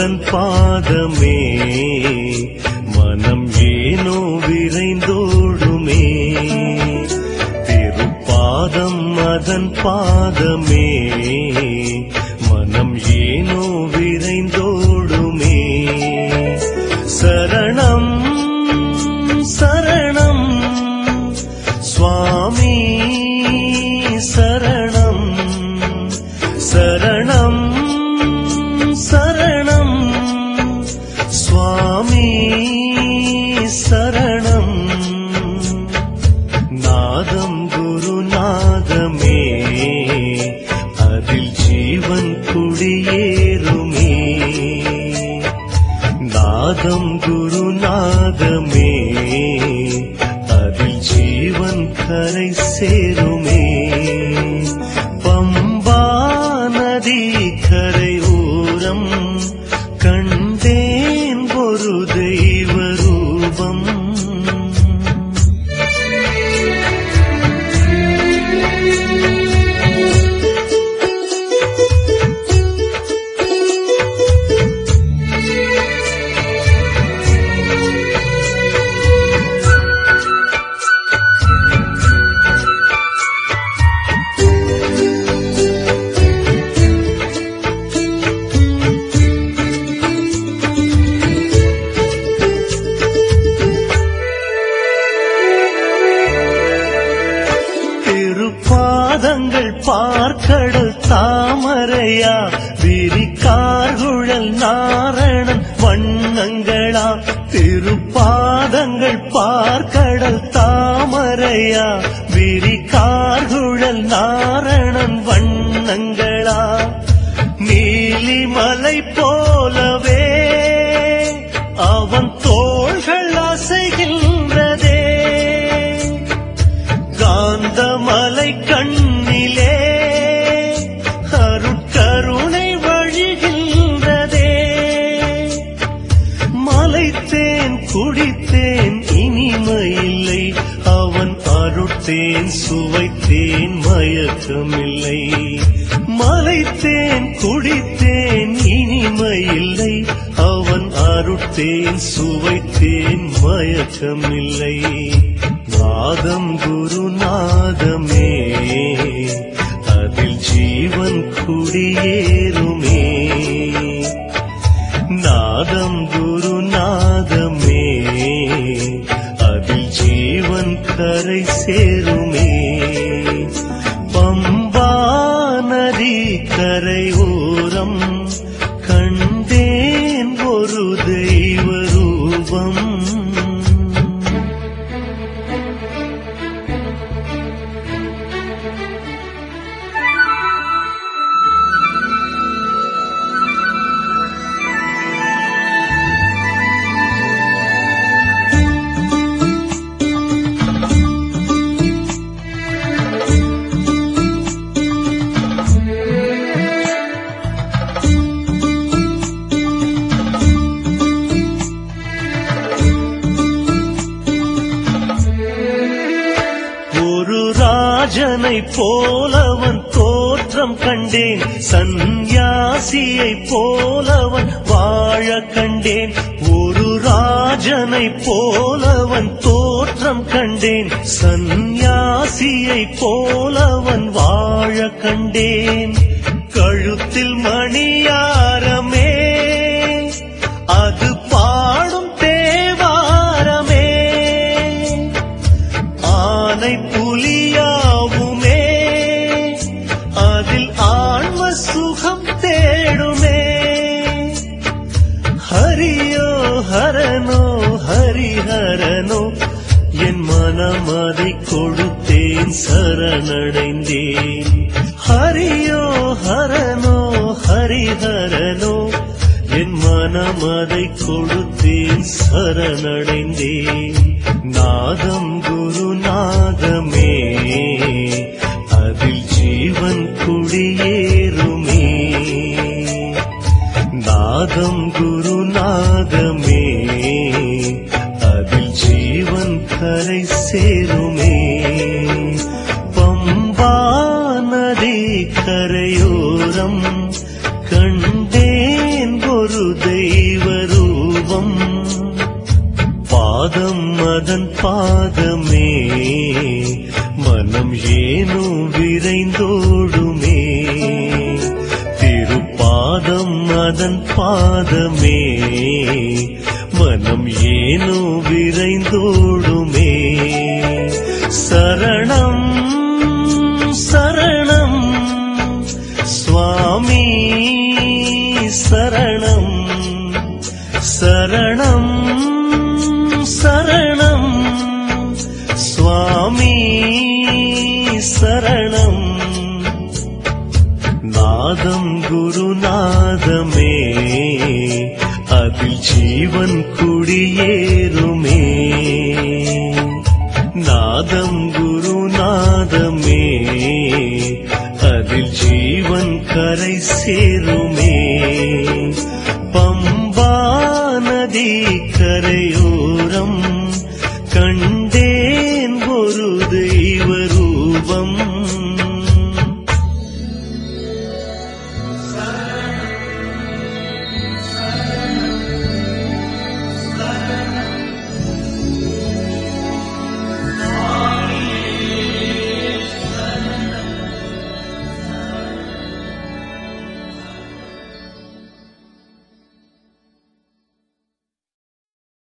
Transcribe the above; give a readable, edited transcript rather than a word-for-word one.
அதன் பாதமே மனம் ஏனோ விரைந்தோடுமே. திருப்பாதம் அதன் பாதமே மனம் ஏனோ விரைந்தோடுமே. சரணம் சரணம் சுவாமி சரணம் சரணம் சரணம் சுவாமி சரணம். நாதம் குருநாதமே அதில் ஜீவன் குடியேறுமே. நாதம் குருநாதமே அதில் ஜீவன் கரை சேருமே. பம்பா நதி கரையோரம் கண்டேன் ஒரு தெய்வ ரூபம். திருப்பாதங்கள் பார்க்கடல் தாமரையா விரிகார்குழல் நாரணன் வண்ணங்களா. திருப்பாதங்கள் பார்க்கடல் தாமரையா விரிகார்குழல் நாரணன் வண்ணங்களா. நீலிமலை போலவே அவன் தோள்கள் அசைகின்றதே. காந்தமலை கண்ணிலே அருட்கருணை வழிகின்றதே. மலைத்தேன் குடித்தேன் இனிமையில்லை அவன் அருட்தேன் சுவைத்தேன் மயக்கமில்லை. மலைத்தேன் குடித்தேன் இனிமையில்லை அவன் அருட்தேன் சுவைத்தேன் மயக்கமில்லை. நாதம் குருநாதமே அதில் ஜீவன் குடியேறுமே. நாதம் குருநாதமே அதில் ஜீவன் கரை சேருமே. பம்பா நதி கரையோரம் கண்டேன் ஒரு தெய்வ ரூபம். ராஜனை போலவன் தோற்றம் கண்டேன் சந்நியாசியை போலவன் வாழ கண்டேன். ஒரு ராஜனை போலவன் தோற்றம் கண்டேன் சந்நியாசியை போலவன் வாழ கண்டேன். கழுத்தில் மணியாரமே அது பாடும் தேவாரமே. ஆனை புலியாவுமே அதில் ஆன்ம சுகம் தேடுமே. ஹரியோ ஹரனோ ஹரிஹரனோ என் மனம் அதை கொடுத்தேன் சரணடைந்தேன். ஹரியோ ஹரனோ ஹரிஹரனோ என் மனம் அதை கொடுத்தேன் சரணடைந்தேன். நாதம் குருநாதமே அதில் ஜீவன் குடியேறுமே. நாதம் குருநாதமே அதில் ஜீவன் கரை சேருமே. பம்பா நதி கரையோரம் கண்டேன் ஒரு ஒரு தெய்வ ரூபம் பாதம் அதன் பாதமே மனம் ஏனோ விரைந்தோடுமே திருப்பாதம் அதன் பாதமே மனம் ஏனோ விரைந்தோடுமே சரணம் சரணம் சுவாமி சரணம் சரணம் சரணம் சுவாமி சரணம் நாதம் குருநாதமே அதில் ஜீவன் குடியேறுமே நாதம் குருநாதமே அதில் ஜீவன் கரை சேருமே பம்பா நதி கரையோரம்